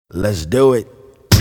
Let's do it.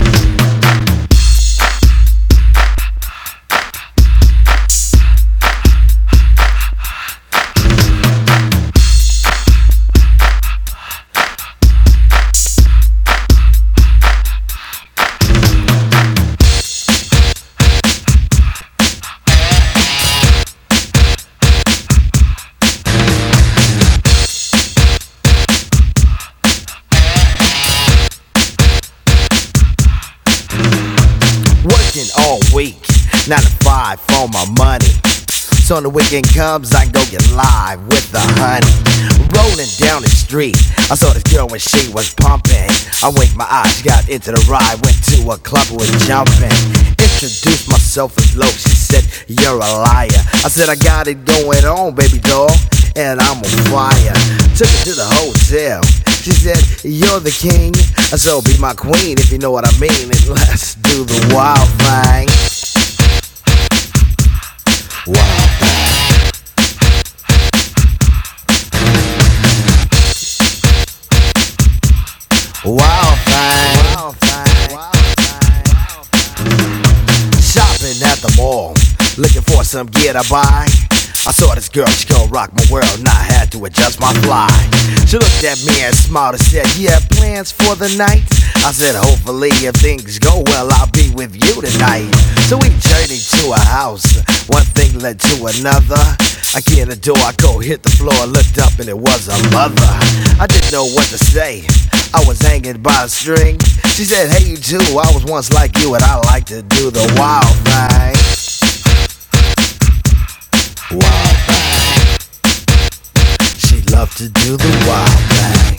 Working all week, 9 to 5 for my money. So when the weekend comes, I go get live with the honey. Rolling down the street, I saw this girl when she was pumping. I winked my eyes, got into the ride, went to a club and was jumping. Introduced myself as Loc, she said, you're a liar. I said, I got it going on, baby doll, and I'm on fire. Took her to the hotel, she said, you're the king, so be my queen if you know what I mean. And let's do the wild thing. Wild thing. Wild thing. Wild thing. Shopping at the mall, looking for some gear to buy. I saw this girl, she gon' rock my world, and I had to adjust my fly. She looked at me and smiled and said, you have plans for the night? I said, hopefully if things go well, I'll be with you tonight. So we journeyed to a house, one thing led to another. I key in the door, I go hit the floor, looked up and it was a mother. I didn't know what to say, I was hanging by a string. She said, hey you too, I was once like you and I like to do the wild thing. Wild thing. She loved to do the wild thing.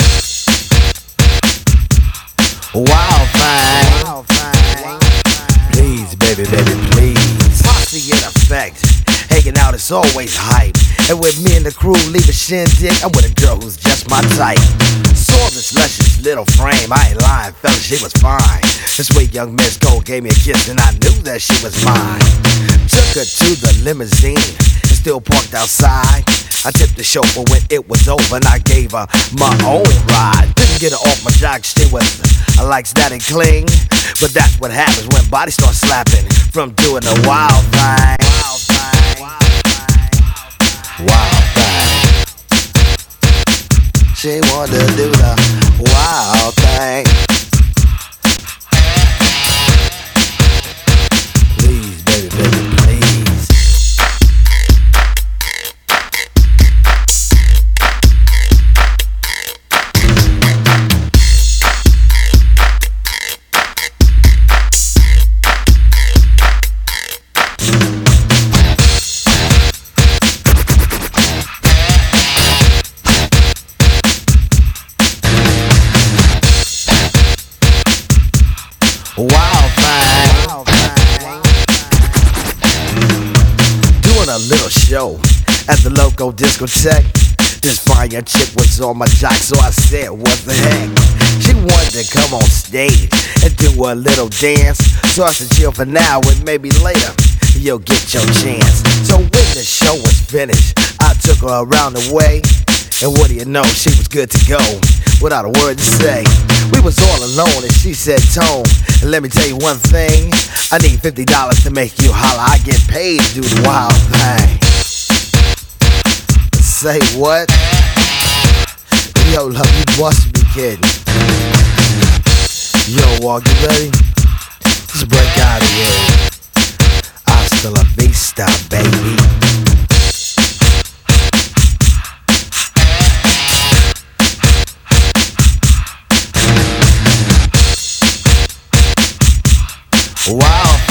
Wild thing. Wild thing. Please, baby, baby, please. Posse in effect. Hanging out is always hype. And with me and the crew leave a shindig, I'm with a girl who's just my type. Saw this luscious little frame, I ain't lying, fella, she was fine. This sweet young Miss Gold gave me a kiss and I knew that she was mine. Took her to the limousine, and still parked outside. I tipped the chauffeur when it was over and I gave her my own ride. Didn't get her off my jock, she was like static cling. But that's what happens when bodies start slapping from doing the wild thing. Wild thing. Wild thing. She wanted to do the wild thing. Please, baby, baby, please. Wild thing. Wild thing. Doing a little show at the local discotheque. This fine young chick was on my jock, so I said, what the heck? She wanted to come on stage and do a little dance. So I said, chill for now and maybe later you'll get your chance. So when the show was finished, I took her around the way. And what do you know, she was good to go, without a word to say. We was all alone and she said, Tone, and let me tell you one thing, I need $50 to make you holler. I get paid to do the wild thing. Say what? Yo, love, you must be kidding. Yo, Walk, you ready? Let's break out of here. Hasta la vista, baby. Wow.